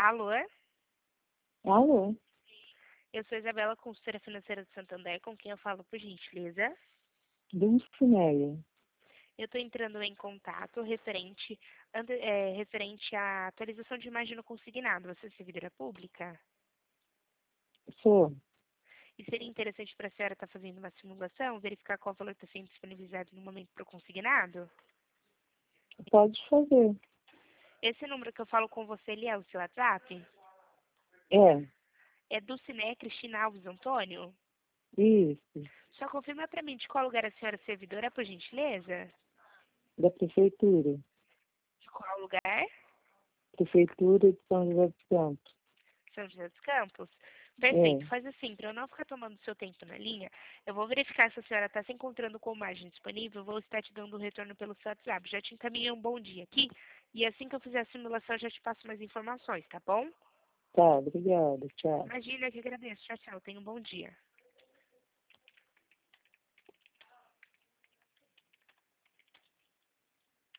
Alô? Alô, Eu sou Isabela, consultora financeira do Santander, com quem eu falo por gentileza. Dulcineia. Eu estou entrando em contato referente à atualização de imagem no consignado. Você é servidora pública? Sou. E seria interessante para a senhora estar fazendo uma simulação, verificar qual valor está sendo disponibilizado no momento para o consignado? Pode fazer. Esse número que eu falo com você, ele é o seu WhatsApp? É, É Dulcineia Cristina Alves Antônio? isso. Só confirma para mim de qual lugar a senhora é servidora, por gentileza? Da prefeitura. De qual lugar? Prefeitura de São José dos Campos. São José dos Campos? É, Perfeito, faz assim, para eu não ficar tomando seu tempo na linha, eu vou verificar se a senhora está se encontrando com margem disponível, eu vou estar te dando o retorno pelo seu WhatsApp. Já te encaminhei um bom dia aqui, e assim que eu fizer a simulação, eu já te passo mais informações, tá bom? tá, obrigada. Tchau. Imagina, eu que agradeço. Tchau, tchau. Tenha um bom dia.